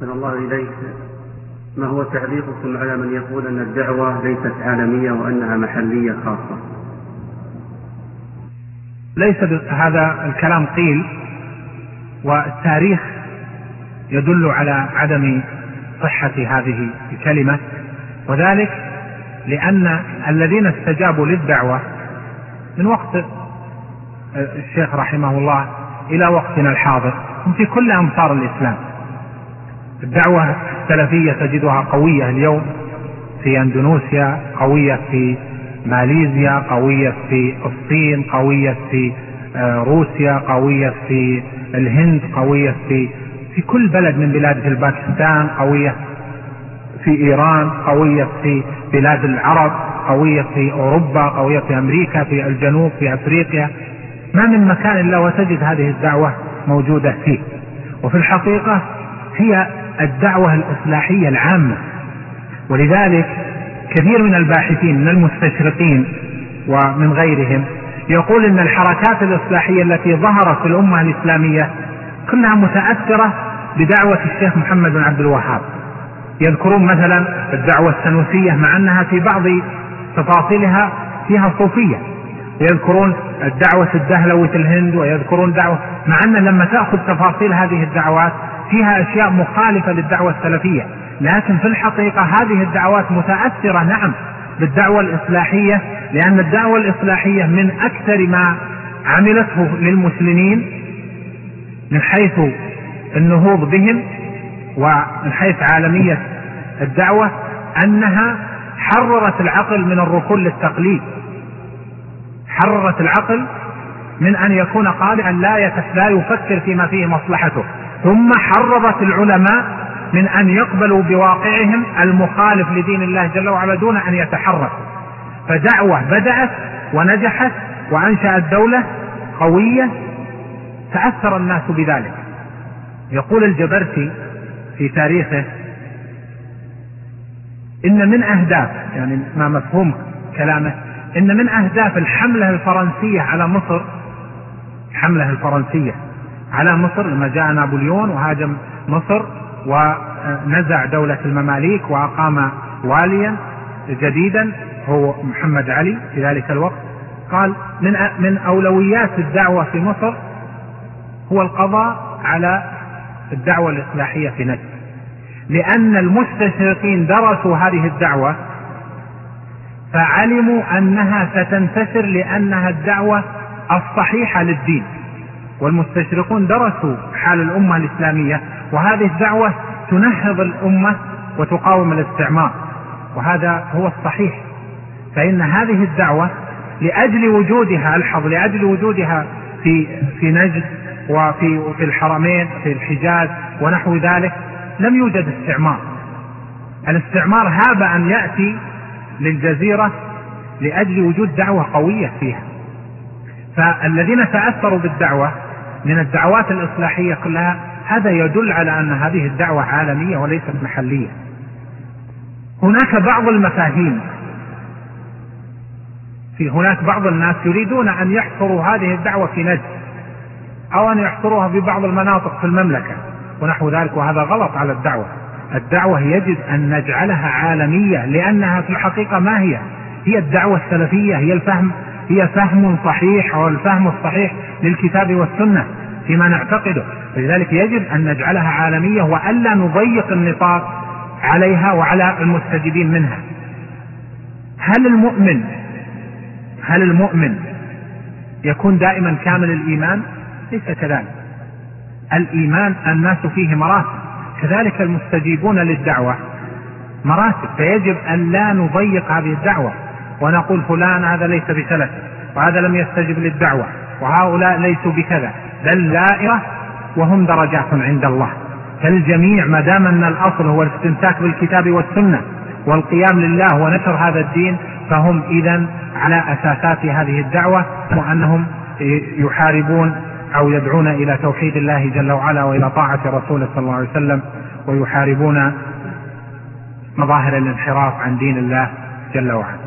أحسن الله إليك. ما هو تعليقكم على من يقول أن الدعوة ليست عالمية وأنها محلية خاصة؟ ليس هذا الكلام قيل، والتاريخ يدل على عدم صحة هذه الكلمة، وذلك لأن الذين استجابوا للدعوة من وقت الشيخ رحمه الله إلى وقتنا الحاضر هم في كل أمصار الإسلام. الدعوة السلفية تجدها قوية اليوم في أندونيسيا، قوية في ماليزيا، قوية في الصين، قوية في روسيا، قوية في الهند، قوية في كل بلد من بلاد الباكستان، قوية في إيران، قوية في بلاد العرب، قوية في أوروبا، قوية في أمريكا، في الجنوب، في أفريقيا. ما من مكان إلا وتجد هذه الدعوة موجودة فيه. وفي الحقيقة هي الدعوة الإصلاحية العامة، ولذلك كثير من الباحثين من المستشرقين ومن غيرهم يقول إن الحركات الإصلاحية التي ظهرت في الأمة الإسلامية كلها متأثرة بدعوة الشيخ محمد بن عبد الوهاب. يذكرون مثلا الدعوة السنوسية مع أنها في بعض تفاصيلها فيها صوفية، ويذكرون الدعوة الدهلوية في الهند، ويذكرون دعوة، مع أن لما تأخذ تفاصيل هذه الدعوات فيها أشياء مخالفة للدعوة السلفية، لكن في الحقيقة هذه الدعوات متأثرة نعم بالدعوة الإصلاحية، لأن الدعوة الإصلاحية من أكثر ما عملته للمسلمين من حيث النهوض بهم ومن حيث عالمية الدعوة أنها حررت العقل من الركون للتقليد، حررت العقل من أن يكون قادرا لا يفكر فيما فيه مصلحته، ثم حررت العلماء من أن يقبلوا بواقعهم المخالف لدين الله جل وعلا دون أن يتحركوا. فدعوة بدأت ونجحت وأنشأت دولة قوية تأثر الناس بذلك. يقول الجبرتي في تاريخه إن من أهداف، يعني ما مفهوم كلامه، إن من أهداف الحملة الفرنسية على مصر، الحملة الفرنسية على مصر لما جاء نابليون وهاجم مصر ونزع دولة المماليك وأقام واليا جديدا هو محمد علي في ذلك الوقت، قال من أولويات الدعوة في مصر هو القضاء على الدعوة الإصلاحية في نجد، لأن المستشرقين درسوا هذه الدعوة فعلموا أنها ستنتشر لأنها الدعوة الصحيحة للدين، والمستشرقون درسوا حال الأمة الإسلامية وهذه الدعوة تنهض الأمة وتقاوم الاستعمار، وهذا هو الصحيح. فإن هذه الدعوة لأجل وجودها، الحظ لأجل وجودها في نجد وفي الحرمين في الحجاز ونحو ذلك لم يوجد استعمار. الاستعمار هاب أن يأتي للجزيرة لأجل وجود دعوة قوية فيها. فالذين تأثروا بالدعوة من الدعوات الإصلاحية كلها هذا يدل على أن هذه الدعوة عالمية وليست محلية. هناك بعض المفاهيم، هناك بعض الناس يريدون أن يحصروا هذه الدعوة في نجد أو أن يحصروها في بعض المناطق في المملكة ونحو ذلك، وهذا غلط على الدعوة. الدعوة يجب أن نجعلها عالمية، لأنها في الحقيقة ما هي الدعوة السلفية، هي فهم صحيح أو الفهم الصحيح للكتاب والسنة فيما نعتقده. لذلك يجب أن نجعلها عالمية وألا نضيق النطاق عليها وعلى المستجيبين منها. هل المؤمن يكون دائما كامل الإيمان؟ ليس كذلك. الإيمان الناس فيه مراتب، كذلك المستجيبون للدعوة مراتب، فيجب أن لا نضيق هذه الدعوة ونقول فلان هذا ليس بسلف وهذا لم يستجب للدعوة وهؤلاء ليسوا بكذا، بل دائرة وهم درجات عند الله. فالجميع ما دام أن الأصل هو الاستمساك بالكتاب والسنة والقيام لله ونشر هذا الدين، فهم إذن على أساسات هذه الدعوة، وأنهم يحاربون أو يدعون إلى توحيد الله جل وعلا وإلى طاعة رسوله صلى الله عليه وسلم، ويحاربون مظاهر الانحراف عن دين الله جل وعلا.